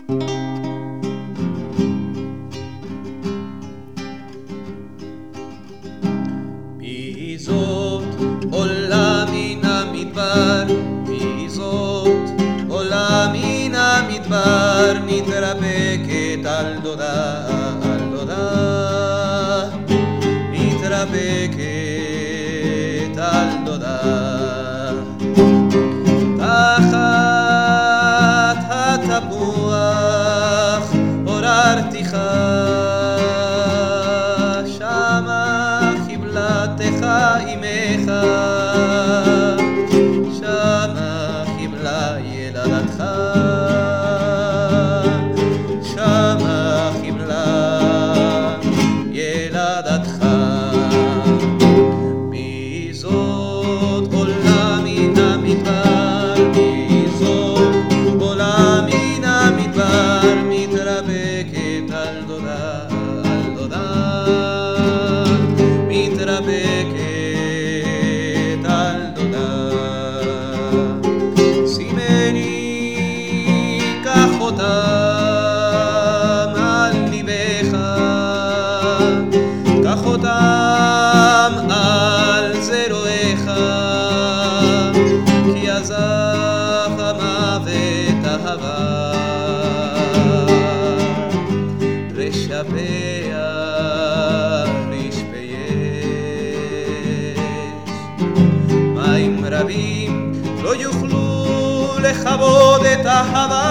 מי זאת עולה מן המדבר, מי זאת עולה מן המדבר, מתרפקת על דודה, על דודה, מתרפקת על דודה. תחת התפוח עוררתיך, שמה קיבלתך אמך, שמה קיבלה ילדתך, שמה קיבלה ילדתך. מי זאת עולה מן המדבר, מי זאת עולה מן המדבר, מתרפקת על דודה, על דודה, מתרפקת על דודה. שימני קח אותם על ליבך, קח אותם על זרועך, כי עזב המוות אהבה, לשבח לשפייש. מים רבים לא יוכלו לכבוד את האהבה,